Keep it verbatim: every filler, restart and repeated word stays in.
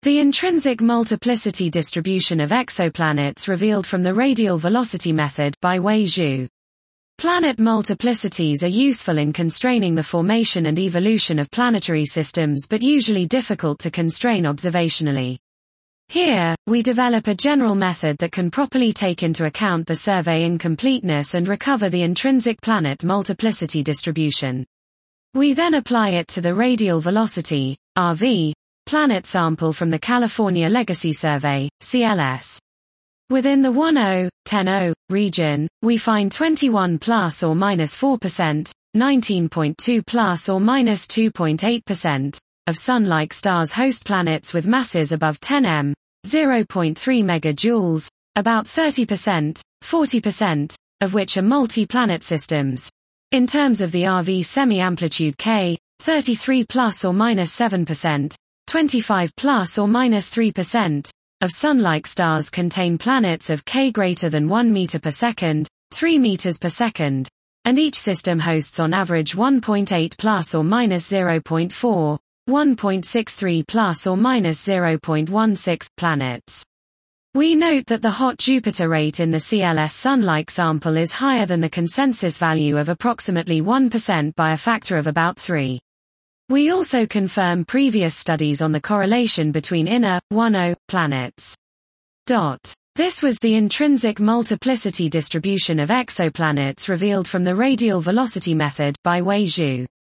The intrinsic multiplicity distribution of exoplanets revealed from the radial velocity method by Wei Zhu. Planet multiplicities are useful in constraining the formation and evolution of planetary systems but usually difficult to constrain observationally. Here, we develop a general method that can properly take into account the survey incompleteness and recover the intrinsic planet multiplicity distribution. We then apply it to the radial velocity, R V, planet sample from the California Legacy Survey, C L S. Within the ten, ten region, we find twenty-one plus or minus four percent, nineteen point two plus or minus two point eight percent, of Sun-like stars host planets with masses above ten meters, zero point three megajoules, about thirty percent, forty percent, of which are multi-planet systems. In terms of the R V semi-amplitude K, thirty-three plus or minus seven percent, twenty-five plus or minus three percent, of Sun-like stars contain planets of K greater than one meter per second, three meters per second, and each system hosts on average one point eight plus or minus zero point four, one point six three plus or minus zero point one six planets. We note that the hot Jupiter rate in the C L S Sun-like sample is higher than the consensus value of approximately one percent by a factor of about three. We also confirm previous studies on the correlation between inner, ten, planets. Dot. This was the intrinsic multiplicity distribution of exoplanets revealed from the radial velocity method by Wei Zhu.